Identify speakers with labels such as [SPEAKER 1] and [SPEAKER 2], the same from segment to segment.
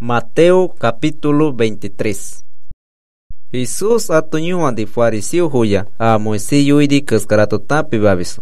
[SPEAKER 1] Mateo capítulo 23. Jesús atuñuan de fariseo hoya a Moisés yuidi kaskarato tapi babiso.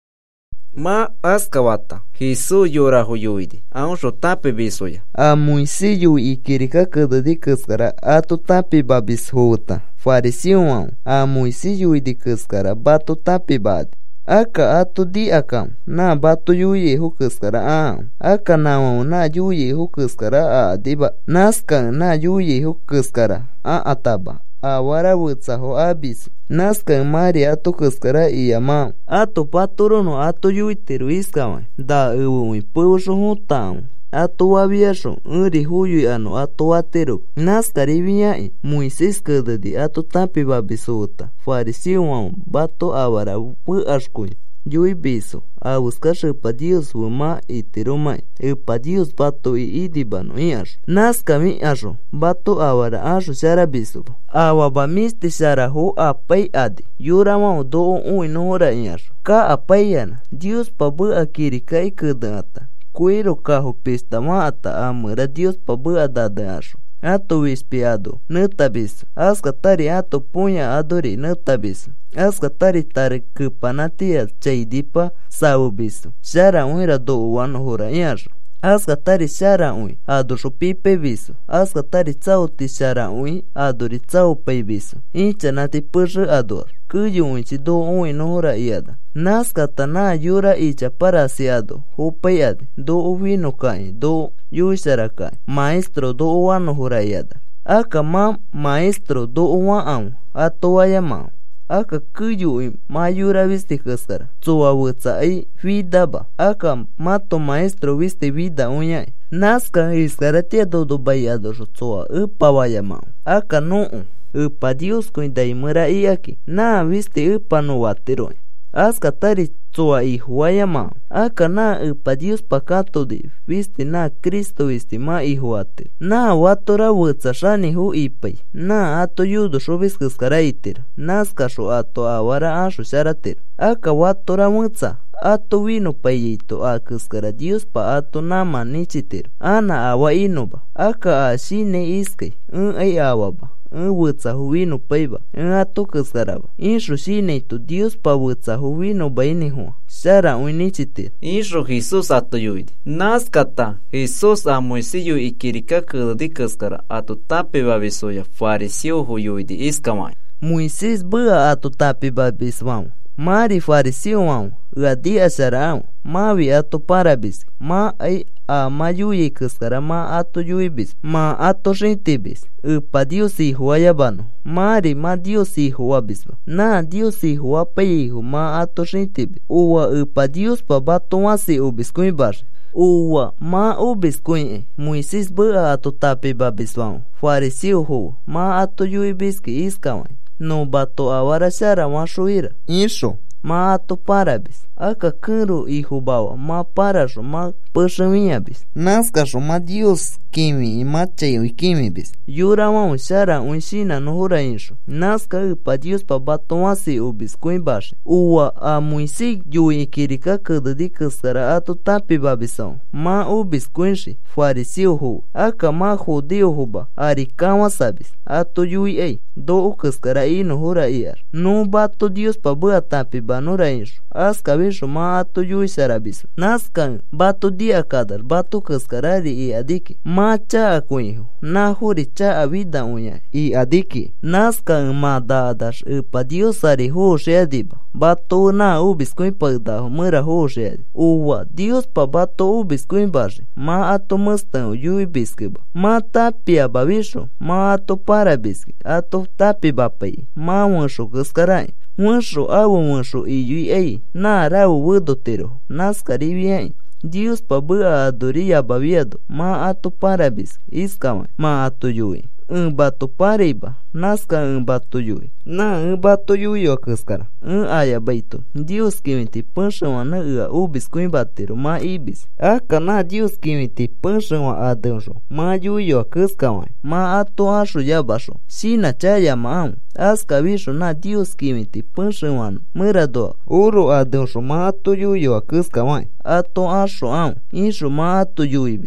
[SPEAKER 1] Ma askawata Jesús yora huyuidi aunso tapi bisoya.
[SPEAKER 2] A Moisés yui kirika kadadi kaskara atu tapi babis hota. Fariseo a Moisés yuidi kaskara batu tapi bad. Aka atu di akam na batu yuye hu kaskara aka nawa na yuye hu kaskara diba naska na yuye hu kaskara ataba awara wutsa ho abis naska mari atu kaskara iyama atu paturono atu yuiteru iskama da uwi pusho hutam atu wabiasho uri huyu ano atu watero naskari viai Moisés kadadi atu tapi babisota fariseo bato awara pu ashkui yui biso a buscar pa Dios wuma iteromai pa Dios bato idibano iasho naska mi asho bato awara asho shara biso awaba miste shara ho apai adi yurama do no hora iasho ka apaiana Dios pabu akiri kai kadata Cuero carro pesta mata amara Dios pabu adada acho. Ato espiado, nutabiso. Ascatari ato punha adori nutabiso. Ascatari tare kupanatia cheidipa saubiso. Shara uira do wano hora yacho. Ascatari shara ui adoro pipe biso. Ascatari tsauti shara ui adori tsau peibiso. Incha nati pushu ador. Kuyu unchi do ui no hora iada. Naskata na yura icha parasiado, hupayade, do uvino kai, do yushara kai, maestro do uano hurayada. Aka maestro do uaan, atoayama. Aka kuyu ma yura viste kaskara, tsuwa wutsa ai vidaba. Aka mato maestro viste vida unyai. Naska iskaratia do bayado tsuwa upawayama. Aka no upa Dios kuindai mura iaki, na viste upa no wateroi. Ascatari tsua ihuayama. Aka na upa Dios pakato de viste na Cristo viste ma ihuate. Na watora wutsa shani hu ipai. Na ato yudo shobis kaskaraiter. Naska sho ato awara asho sharater. Aka watora wutsa. Ato vino payito a kaskara Dios pa ato nama nichiter. Ana awa inoba. Aka a shine iskay. Ay awaba. Wutsa huvino paiba, ato kaskaraba. Insho shineito Dios pa wutsa huvino baini hua. Shara unichite.
[SPEAKER 1] Insho Jesús ato yuidi. Naskata Jesús a Moisés yu ikirika kadadi kaskara ato tapi babisoya fariseo hu yuidi iskamai.
[SPEAKER 2] Moisés bua ato tapi babiswam. Mari fariseo gadi asharao. Mavi ato parabis. Ma ai a mayuye kaskara ma ato yuibis. Ma ato shintibis. Upa Dios hijo ayabano. Mari ma Dios hijo abisba. Na Dios hijo apaiho ma ato shintibis. Uwa upa Dios pa bato wasi ubis kuibar. Uwa ma ubis kuin. Moisés bua ato tapi babiswam. Fariseo ho ma ato yuibis ki iskawai. No bato awara shara ma shuira. Insho. Ma ato parabis. Aka kuro hijo bawa. Ma parasho ma pashaminhabis. Naskasho ma Dios kimi e ma chayo kimi bis. Yura ma shara unshina no hora insho. Naska upa Dios pa bato wasi ubis kuimbashi. Uwa a Moisés yui kirika kadadi kaskara ato tapi babisão. Ma ubis kuinshi. Fariseo ho. Aka ma judeo hoba. Arikawa sabis. Ato yui ei. Do kaskara ino hora iar. No bato Dios pa bua tapi banora insho. Aska bisho ma ato yui sarabis. Naska bato dia kadar bato kaskarari i adiki. Ma cha akuiho. Na huri cha avida unya i adiki. Naska ma dadas upa Dios ari hoshe adiba. Bato na ubis kuin pagdaho mura hoshe adi. Uwa Dios pa bato ubis kuin bashi. Ma ato mustang yui biskiba. Ma tapi ababisho. Ma ato parabiski. Ato tapi bapai. Ma wansho kaskarai. Wansho awa wansho i yui ei. Na rau wudotero. Naskari viai. Dios pa bua adoria baviado. Ma ato parabis. Iskama. Ma ato yui. Bato pariba. Naska bato yui. Na bato yui o kaskara. Aya baito. Dios kimiti panshawa na ubis kuin batero. Ma ibis. Aka na Dios kimiti panshawa adanjo. Ma yui o kaskawai. Ma ato asho yabasho. Shina chaya ma Aska visho na Dios kimiti panshawa murado. Uro adanjo ma ato yui o kaskawai. Ato asho Insho ma ato yui bis.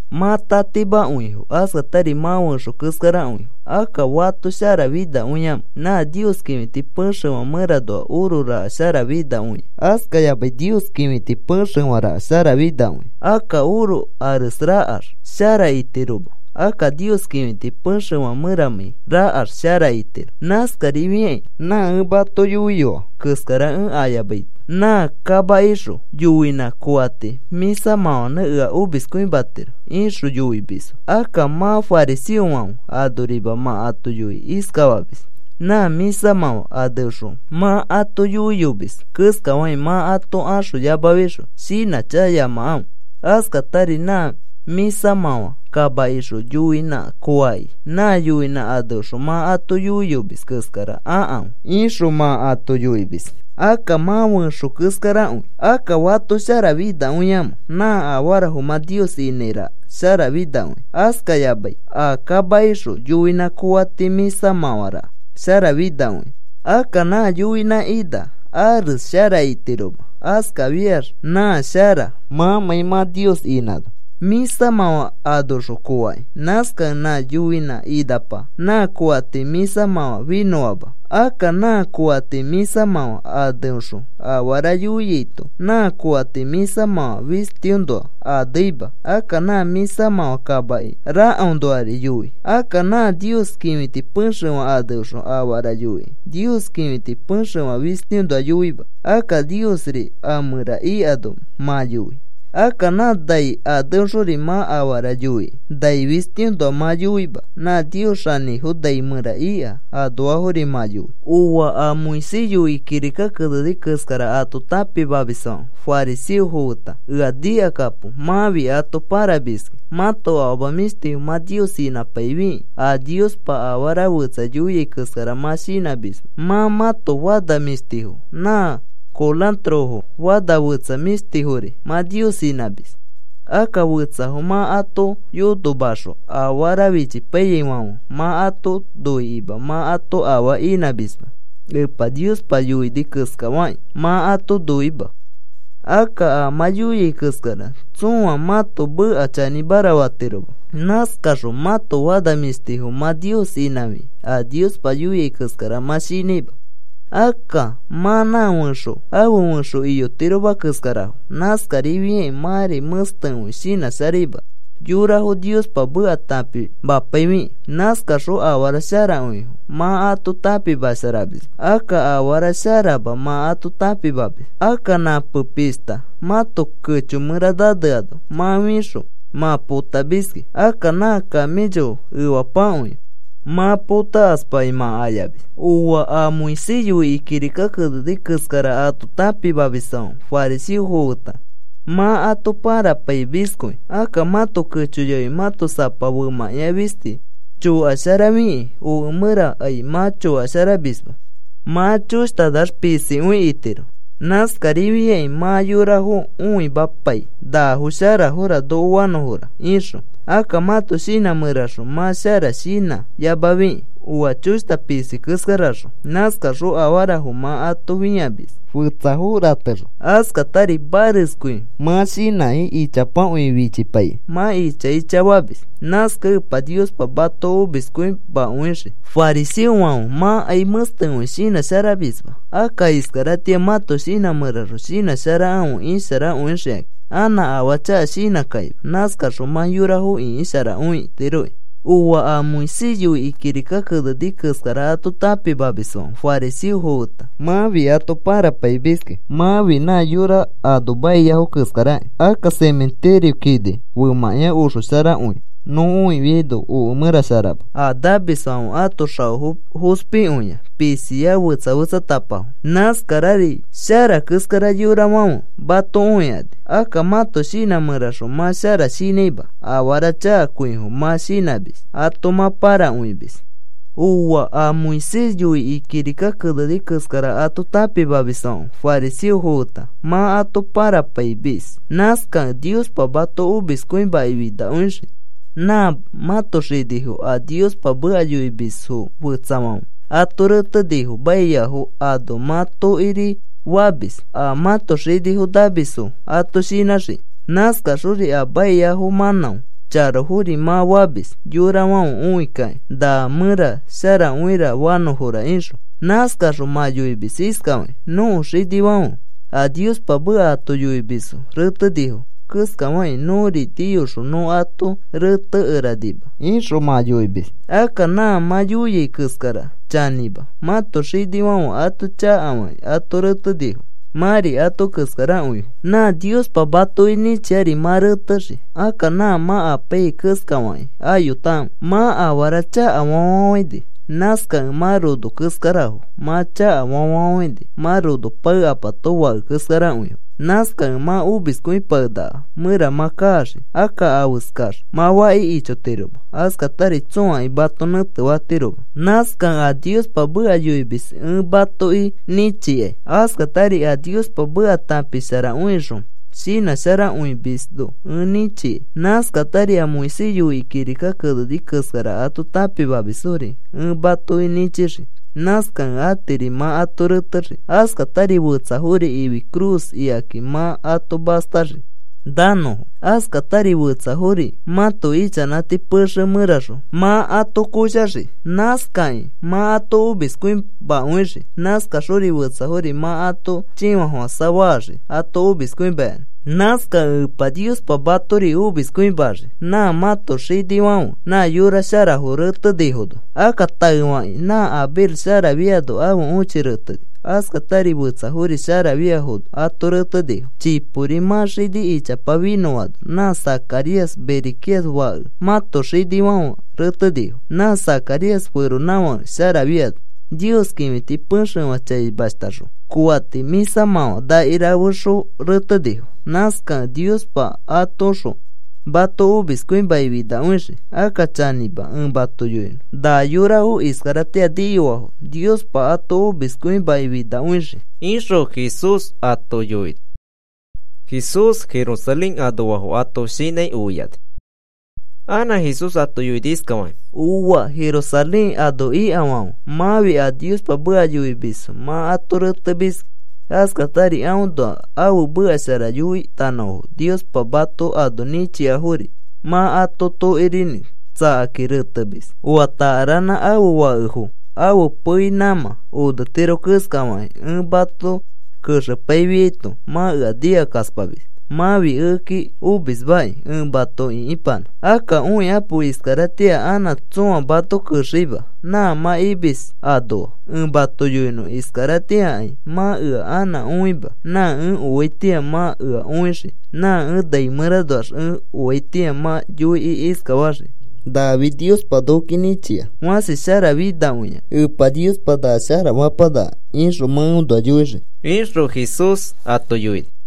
[SPEAKER 2] Mata tiba unho, aska tari mawansho kaskara unho. Aka watu shara vida unyam. Na Dios kimiti penshawa maradoa urura shara vida uny. Aska yabai Dios kimiti penshawa shara vida uny. Aka uru aris raar shara itiruba. Aka Dios kimiti penshawa marami raar shara itiru. Naska rivien na bato yuyo kaskara ayabai. Na kaba isho yuina kuate misa mao na ua ubis kuin bater isho yui biso. Aka ma farisio mao adoriba ma ato yui iskawabis. Na misa mao adosho ma ato yui yubis. Kaskawai ma ato asho yabawisho. Shina chaya mao. Aska tari na misa mao kaba isho yuina kuai. Na yuina adosho ma ato yui yubis kaskara isho ma ato yui bis. Aka mawansho kaskara uy. Aka watu shara vida unyam. Na awara huma Dios inera shara vida uy. Aska yabai akaba isho yuina kuati misa mawara shara vida uy. Aka na yuina ida aris shara itiroba. Aska vier na shara ma Dios inado. Misa mawa adosho kuai. Naska na yuina idapa. Na kuati misa mawa vinoaba. Aka na kuati misa mawa adosho awara yuyito. Na kuati misa mawa vistiondo adiba. Aka na misa mawa kabai ra ondoari yui. Aka na Dios kimiti penshawa adosho awara yui. Dios kimiti penshawa vistiondo yuiba. Aka Dios ri amura i adom ma yui. Aka na dai adonshori ma awara yui. Dai vistiendo ma yuiba. Na Dios shani hu dai mura ia adoahori ma yui. Uwa muisi yui kirika kadadi kaskara ato tapi babison. Farisio huta. Ua dia kapu. Mavi ato parabiski. Mato aba misti ma Dios ina paivi. A Dios pa awara wutsa yui kaskara ma shina bis. Ma mato wada misti hu. Na kolantroho wada wutsa misti hori ma Dios inabis. Aka wutsa ho ma ato yodo basho awara vichi peye ma ato doiba ma ato awa inabisba. Epa Dios pa yui di kaskawai ma ato doiba. Aka ma yui kaskara tsuwa mato bu achani barawatiroba. Naskasho mato wada misti ho ma Dios inabi. A Dios pa yui kaskara ma shiniba. Aka mana wansho awu wansho iyo tiroba kaskaraho. Naskari bien mare mustan shina sariba. Yuraho Dios pa bu atapi bapaimi. Naskasho awara shara uiho ma ato tapi basarabis. Aka awara sharaba ma ato tapi babis. Aka na pupista mato kuchu muradadado ma wisho ma puta biski. Aka na kamijo iwa paui ma puta aspai ma ayabis. Uwa muisiyo ikirika kadadi kaskara ato tapi babisão. Farisio huta ma ato para pai biskoi. Aka mato kuchuyoy mato sapa wuma ya bisti. Chu asharami u mura ay ma chu asharabisba. Ma chusta das pisi ui itiro. Naskaribiye ma yurahu ui bapai. Da hushara hura do wano hura isho. Aka mato shina murasho ma shara shina yababi. Uwa chusta pisi kaskarasho. Naskasho awarahu ma ato viñabis.
[SPEAKER 3] Futsahu ratero.
[SPEAKER 2] Aska tari bariskui.
[SPEAKER 3] Ma shina ichapa ui vichipai.
[SPEAKER 2] Ma icha wabis. Naska pa Dios pa bato biskui pa uishi. Farisio wau ma ay mustan shina sharabisba. Aka iskaratia mato shina murasho shina shara au inshara uishi. Ana awacha shina kai. Naskasho ma yurahu inshara ui tiroi. Uwa muisiyo ikirika kadadi kaskara ato tapi babison. Farisio huta
[SPEAKER 3] ma vi ato para paibiske. Ma vi na yura adubai yahu kaskara. Aka cementerio kide wumaya usho shara ui. No ui vido u mura sharab.
[SPEAKER 2] Adabison ato shau huspi unya. Pisia wutsa tapahu. Naskarari shara kaskara yura mau bato unyade. Aka mato shina murasho ma shara shineiba. Awara cha kuihu ma shinabis. Ato ma para uibis. Uwa muisiyo ikirika kadadi kaskara ato tapi babison. Farisio huta ma ato para paibis. Naska Dios pa bato ubis kuin baibida unshi. Na mato shidihu a Dios pa buayu ibisu wutsamau. Ato rata dihu bayahu ado mato iri wabis. A mato shidihu dabisu ato shinashi. Naska shuri a bayahu manau. charo huri ma wabis yura wan uikai da mura shara uira wano hura insho naskasho ma yuibis iskawe no shidi wan a Dios pa bua ato yuibisu rete dijo kuskawai nori tiyosho no ato rete eradiba
[SPEAKER 3] insho ma yuibis
[SPEAKER 2] aka na ma yuyi kuskara chaniba mato shidi wan ato cha awai ato rete dijo Mari ato kuskara uyu na Dios pa bato ini chari ma retashi aka na ma apei kuskawai ayutam ma awaracha awawawidi naska ma rodo kuskarahu ma cha awawawidi ma rodo pa apato wa kuskara uyu naska ma ubis kui pada mura ma kashi aka awuskash ma wai ichotiruba aska tari tsua i bato nete watiruba naska a Dios pa bua yuibis bato i nichie aska tari a Dios pa bua tapisara uishum Sina shara uibisdo nichi naska tari a muisi yui kirika kadudi kuskara ato tapi babisuri bato i nichishi Naskan atiri ma ato retashi aska tari wutsahuri iwi cruz iaki ma ato bastashi dano aska tari wutsahuri mato ichanati pushe murasho ma ato kushashi naskai ma ato ubiskuin bauishi naska shuri wutsahuri ma ato chiwa sawashi ato ubiskuin ben naska pa Dios pa batori ubiskuin bashi na mato shidi wau na yura shara hurete dihodo aka taiwai na abir shara viado awu uchirete aska tari wutsahuri shara viahodo ato rete diho chipuri ma shidi icha pa vinoado na Zacarias berikias wau mato shidi wau rete diho na Zacarias fueron nawa shara viado Dios kimiti punshe wachai bastasho kuati misa mao da irawusho rete diho naska Dios pa atosho bato ubiskuin baibida unshi aka chaniba bato yuino da yurahu iskaratea diyo Dios pa ato ubiskuin baibida unshi
[SPEAKER 1] insho Jesus ato yuid Jesus Jerusalén adowaho ato shinai uyad ana Jesus ato yuidis kawan
[SPEAKER 2] uwa Jerusalén ado i awao mavi a Dios pa bua yuibis ma ato retebis aska tari aundo au bua sara yui tano Dios pa bato adonichi ahuri ma ato to irini sa akiretabis uata arana au waihu au pui nama u de tero kuskawai bato kusha paivito ma adia kaspabis ma vi eki ubis bai bato ipan aka apu iskaratia ana tsua bato kushiba na ma ibis ado bato yuino iskaratia ma ana uiba na uitia ma uishi na daimuradosh uitia ma yui iskawashi
[SPEAKER 3] David Dios pa dokinichia
[SPEAKER 2] wasi shara vida unya
[SPEAKER 3] pa Dios pa da shara wapada insho maundo ayushi
[SPEAKER 1] insho Jesus ato yuid